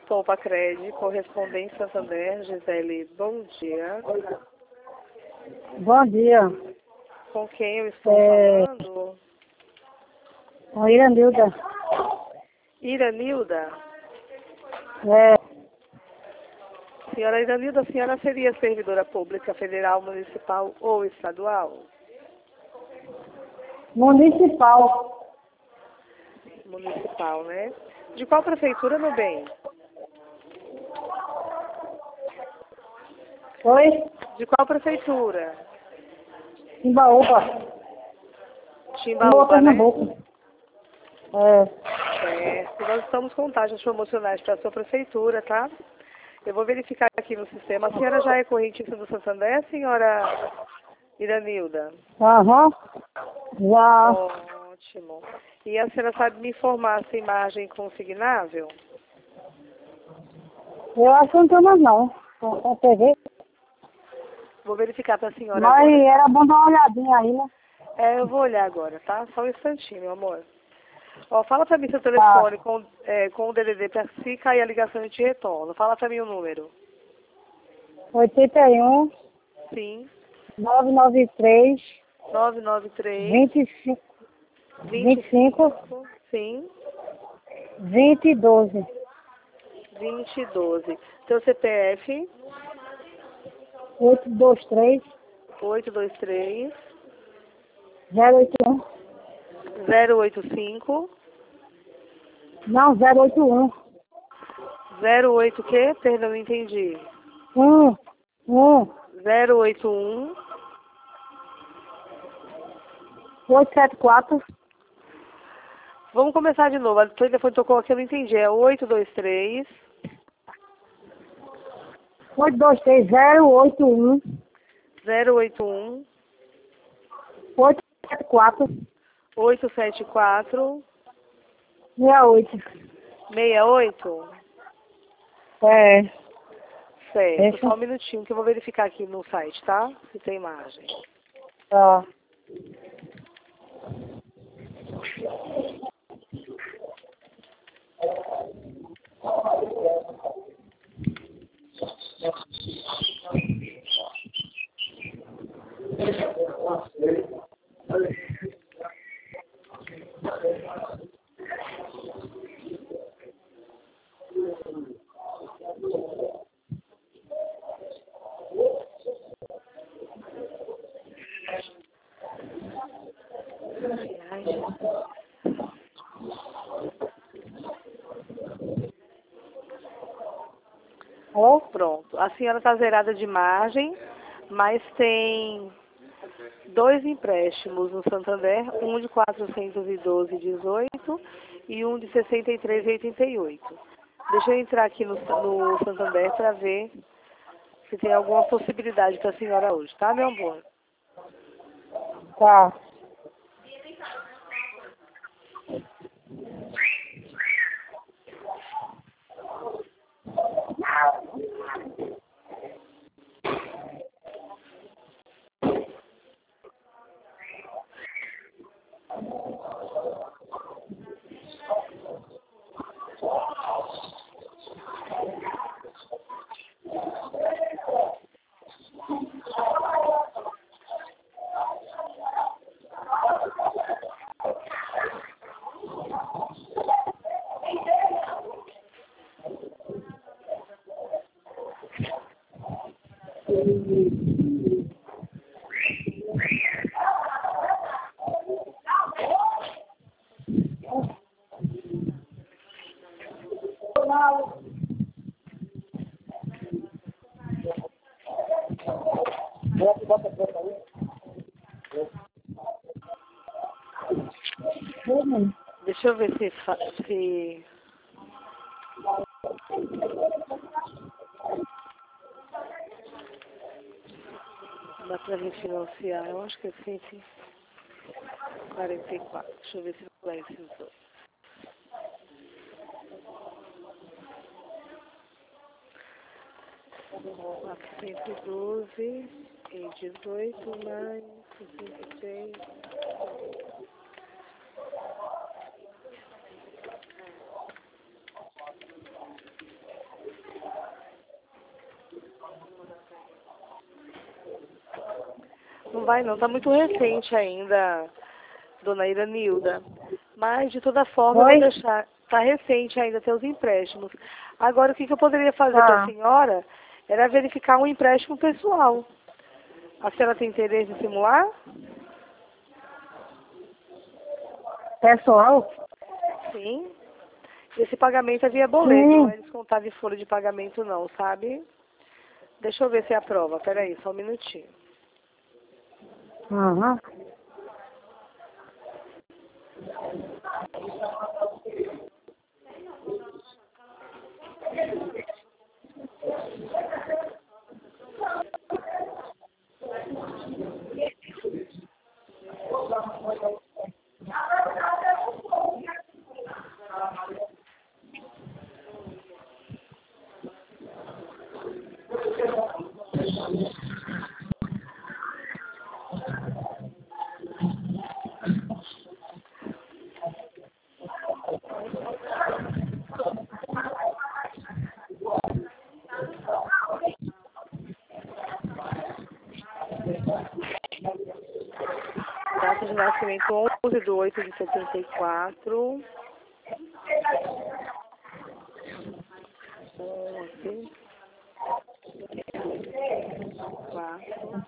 Poupa-Cred, correspondente Santander, Gisele, bom dia. Bom dia. Com quem eu estou falando? Com Iranilda. Iranilda? É, Senhora Iranilda, a senhora seria servidora pública federal, municipal ou estadual? municipal. Municipal, né? De qual prefeitura, meu bem? Oi? De qual prefeitura? Timbaúba. Timbaúba, né? Pernambuco. É, Certo. Nós estamos com taxas promocionais para a sua prefeitura, tá? Eu vou verificar aqui no sistema. A senhora já é correntista do Santander, senhora Iranilda? aham. Já. Ótimo. E a senhora sabe me informar se margem consignável? Eu acho que não tem mais não. Com TV. Vou verificar para a senhora Mas agora. era bom dar uma olhadinha aí, né? É, eu vou olhar agora, tá? Só um instantinho, meu amor. Ó, fala para mim seu telefone com o DDD para se cair a ligação e te retorno. Fala para mim o número. 81 Sim. 993 993 25 25 Sim. 2012. 2012. Seu CPF? 823 823 081. 085 Não, 081. 08 o quê? Perdão, não entendi. 1 081 874 Vamos começar de novo. O telefone tocou aqui, eu não entendi. É 823 823 081 081 874 874 68. 68? É. Certo. Essa? Só um minutinho que eu vou verificar aqui no site, tá? Se tem imagem. Tá. Alô? Pronto. A senhora está zerada de margem, mas tem 2 empréstimos no Santander, um de 412,18 e um de 63,88. Deixa eu entrar aqui no Santander para ver se tem alguma possibilidade para a senhora hoje, tá, meu amor? Tá. Deixa eu ver se dá para refinanciar. Eu acho que é 144. Deixa eu ver se vai esses dois. R$ 412 e 18 mais 63. vai não, tá muito recente ainda, dona Iranilda. Mas, de toda forma, eu Oi? vou deixar, tá recente ainda teus empréstimos. Agora, o que eu poderia fazer para a Ah, senhora era verificar um empréstimo pessoal. A senhora tem interesse em simular? pessoal? Sim. Esse pagamento é via boleto, não Sim. é descontado em folha de pagamento não, sabe? Deixa eu ver se aprova. Peraí, só um minutinho. Aham. Data de nascimento 11/8/74. 11, 4,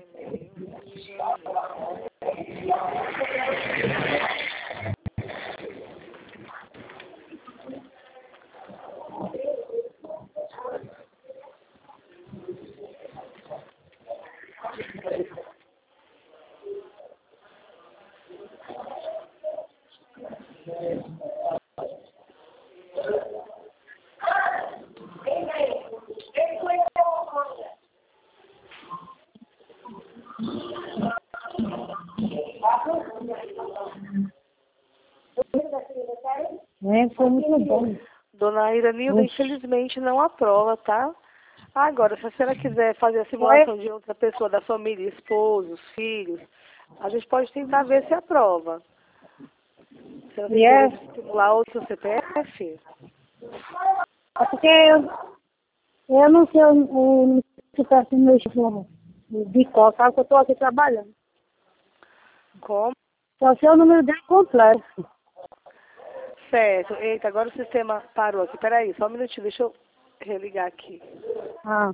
Foi muito bom. Dona Iranilda, Ixi. infelizmente não aprova, tá? Agora, se a senhora quiser fazer a Oi? simulação de outra pessoa da família, esposos, filhos, a gente pode tentar ver se aprova. A senhora tem Yes. interesse em simular outro CPF? É porque eu não sei o que está sendo meu chifre de cor, sabe que eu estou aqui trabalhando. Como? Só sei o número dele completo. Certo. Eita, agora o sistema parou aqui. Peraí, só um minutinho, deixa eu religar aqui. Ah.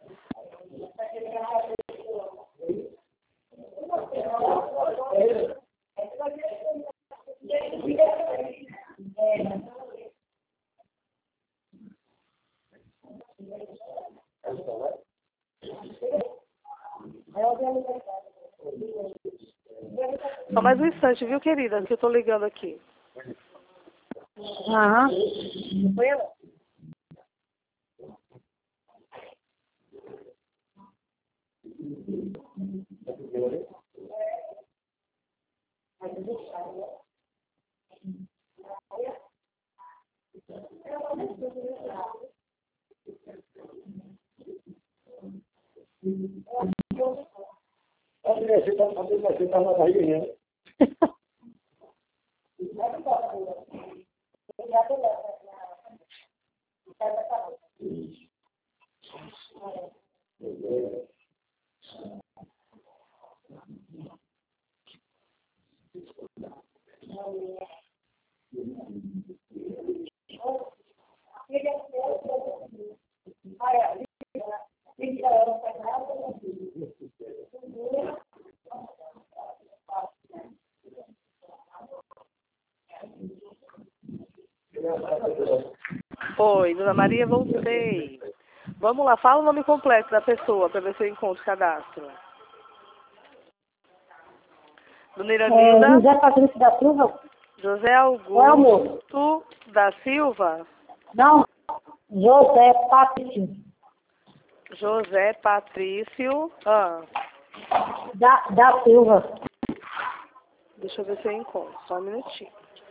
Só mais um instante, viu, querida, que eu tô ligando aqui. Aham. Você tá na barriga, né? Oi, Dona Maria, voltei. Vamos lá, fala o nome completo da pessoa para ver se eu encontro o cadastro. Dona Iranilda, José Patrício da Silva? José Qual é o meu? Augusto da Silva, Não. José Patrício. José Patrício, Da Silva. deixa eu ver se eu encontro, só um minutinho.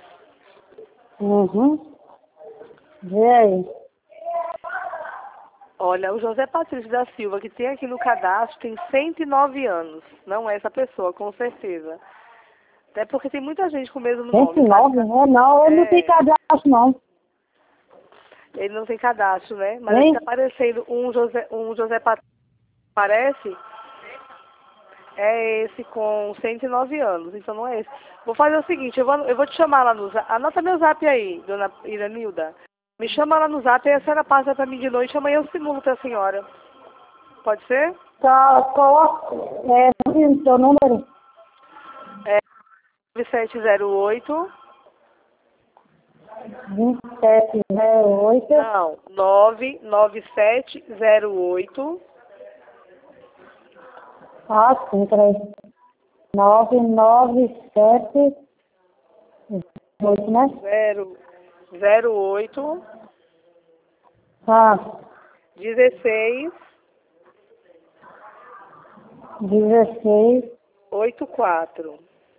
Uhum. Vê aí. Olha, o José Patrício da Silva, que tem aqui no cadastro, tem 109 anos. Não é essa pessoa, com certeza. Até porque tem muita gente com o mesmo nome. 109? Sabe? Não, ele não tem cadastro, não. Ele não tem cadastro, né? Mas Hein? está aparecendo um José Patrício. Parece? É esse com 109 anos, então não é esse. Vou fazer o seguinte, eu vou te chamar lá no zap. Anota meu zap aí, dona Iranilda. Me chama lá no zap e a senhora passa para mim de noite, amanhã eu simulo para a senhora. Pode ser? Tá, coloca, o seu número? É 9708. 2708. Não, 99708. Ah, sim, peraí. 997, 8, né? 008 Ah, 16 16, 84.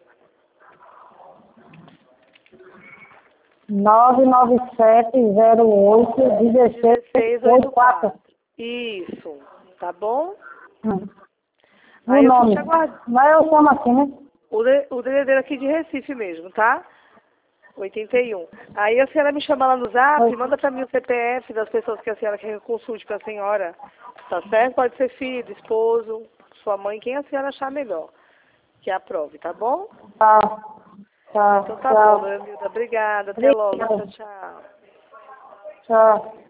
99708 1684. Isso, tá bom? O Aí eu fico nome. te aguardando. Mas eu chamo assim, né? O DDD aqui de Recife mesmo, tá? 81. Aí a senhora me chama lá no zap, Oi. manda pra mim o CPF das pessoas que a senhora quer que eu consulte pra senhora. Tá certo? Pode ser filho, esposo, sua mãe, quem a senhora achar melhor. Que aprove, tá bom? Tá. Tá. Então tá bom, Tchau. dona Milda. Obrigada. Até logo. Tchau, Obrigada. tchau. Tchau.